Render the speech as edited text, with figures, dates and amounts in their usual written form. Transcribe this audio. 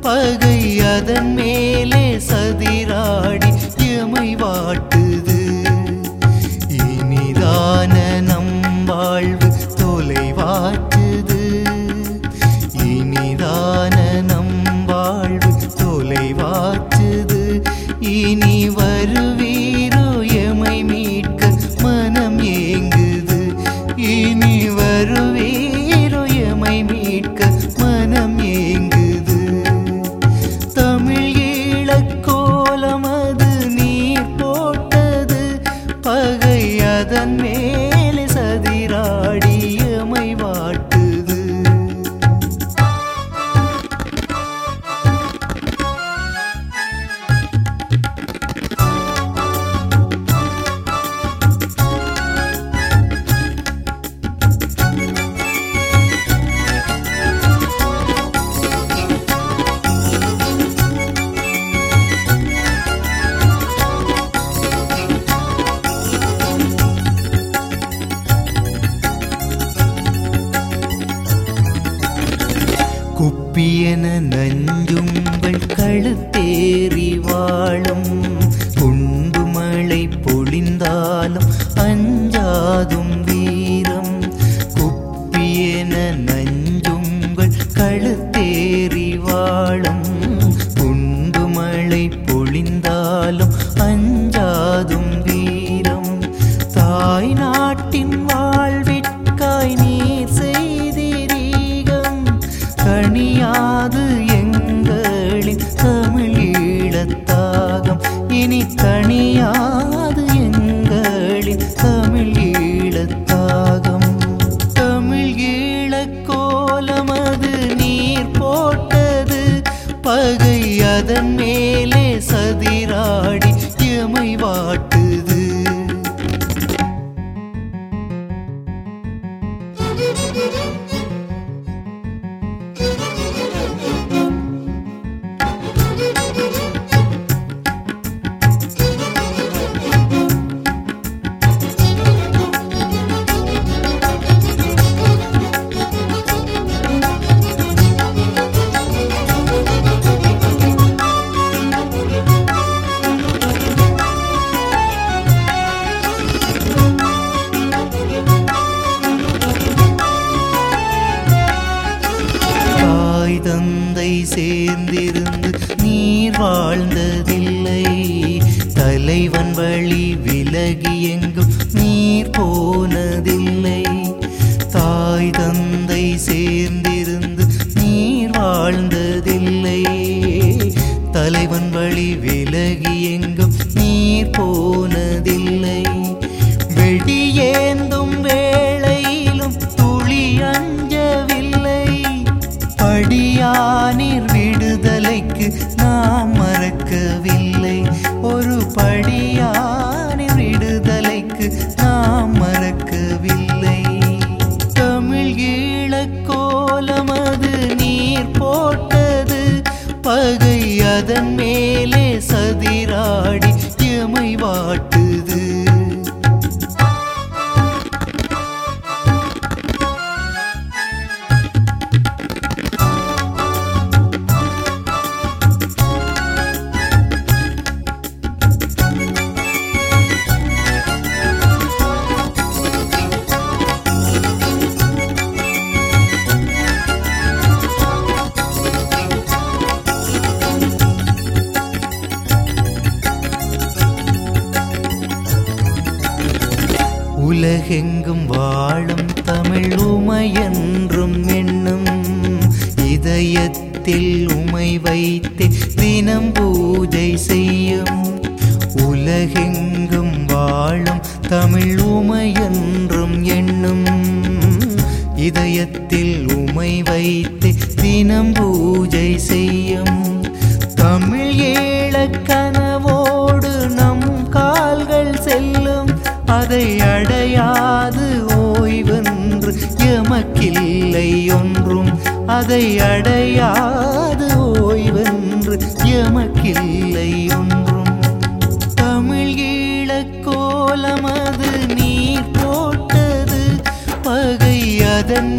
பகை அதன் மேலே சதிராடி எமை வாட்டுது. இனிதான நம் வாழ்வு தொலைவாற்றுது. இனிதான நம் வாழ்வு தொலைவாற்றுது. இனி வருவீரோ எமை மீட்க மனம் ஏங்குது. இனி வருவீரோ எமை மீட்க மனம் ஏங்குது. தமிழ் ஈழக்கோலம் அது நீர் போட்டது. பகை அதன் மேலே சதிராடி எமை வாட்டுது. குப்பியென நஞ்சுங்கள் கழுத்தேறி வாழும். குண்டு மழை பொழிந்தாலும் அஞ்சாதும் வீரம். குப்பியென நஞ்சுங்கள் கழுத்தேறி வாழும். குண்டு மழை பொழிந்தாலும் அஞ்சாதும் வீரம். தாய் நாட்டின் வாழ்விற்காய் நீர் செய்திரீகம். கனியாது எங்களின் தமிழ் ஈழத்தாகம். இனி கனியாது எங்களின் தமிழ் ஈழத்தாகம். தமிழ் ஈழக்கோலம் அது நீர் போட்டது. பகை அதன் மேலே சதிராடி எமை வாட்டுது. தந்தை சேர்ந்திருந்து நீர் வாழ்ந்ததில்லை. தலைவன் வழி விலகி எங்கும் நீர் போனதில்லை. தாய் தந்தை சேர்ந்திருந்து நீர் வாழ்ந்ததில்லை. தலைவன் வழி விலகி எங்கும் நீர் போனதில்லை. வெடியேந்தும் வேளையிலும் துளி அஞ்சவில்லை. படியானீர் விடுதலைக்கு நாம் மறக்கவில்லை. ஒரு படியானீர் விடுதலைக்கு நாம் மறக்கவில்லை. தமிழ் ஈழக்கோலம் அது நீர் போட்டது. பகை அதன் மேலே சதிராடி எமை வாட்டுது. உலகெங்கும் வாழும் தமிழ் உமையென்றும் எண்ணும். இதயத்தில் உமை வைத்து தினம் பூஜை செய்யும். உலகெங்கும் வாழும் தமிழ் உமையென்றும் எண்ணும். இதயத்தில் உமை வைத்து தினம் பூஜை செய்யும். தமிழ் ஈழக் கனவோடு நம் கால்கள் செல்லும். அதை அடையாது ஓய்வென்று எமக்கில்லை ஒன்றும். அதை அடையாது ஓய்வென்று எமக்கில்லை ஒன்றும். தமிழ் ஈழக்கோலம் அது நீர் போட்டது. பகை அதன்